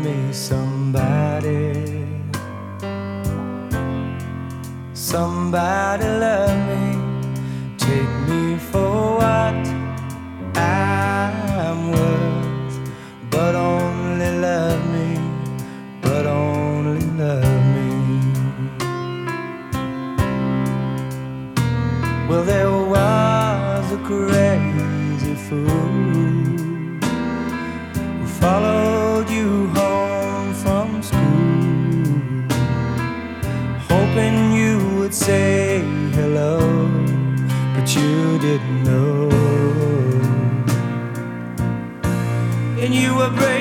me somebody. Somebody love me, take me for what I'm worth, but only love me, but only love me. Well, there was a crazy fool who followed you home from school, hoping you would say hello, but you didn't know. And you were brave